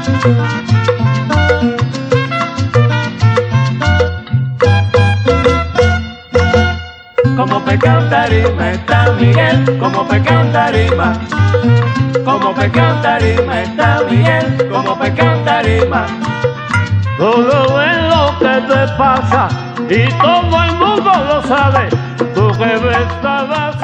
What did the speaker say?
Como pecado en tarima está Miguel, como pecado en tarima. Como pecado en tarima está Miguel, como pecado en tarima. Todo es lo que te pasa y todo el mundo lo sabe. Tú que ves nada